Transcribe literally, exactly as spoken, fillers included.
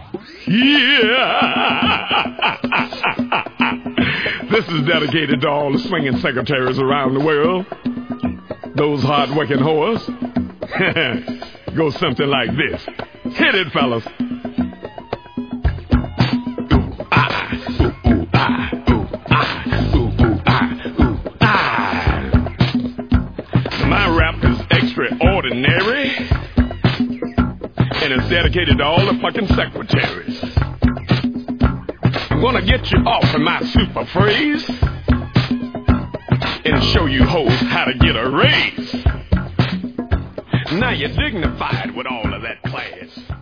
Yeah. This is dedicated to all the swinging secretaries around the world. Those hard-working whores. Goes something like this. Hit it, fellas. My rap is extraordinary, and it's dedicated to all the fucking secretaries. I'm gonna get you off of my super phrase and show you hoes how to get a raise. Now you're dignified with all of that class.